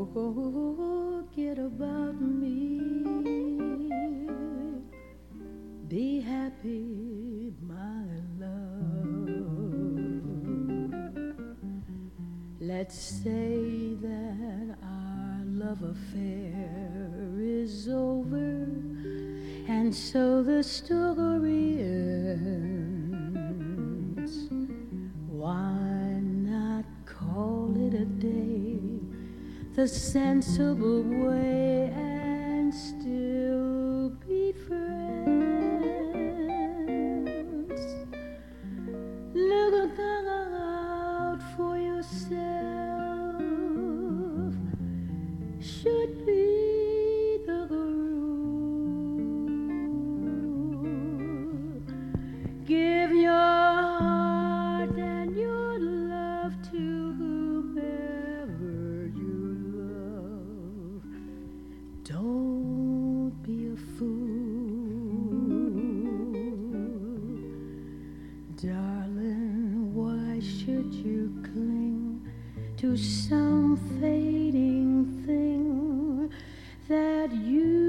forget about me. Be happy, my love. Let's say that our love affair is over, and so the story ends. Why not call it a day the sensible way and still be friends? Look out for yourself should be the rule. Give your heart and your love to whomever you love. Don't be a fool, darling. Why should you cling to some fading thing that you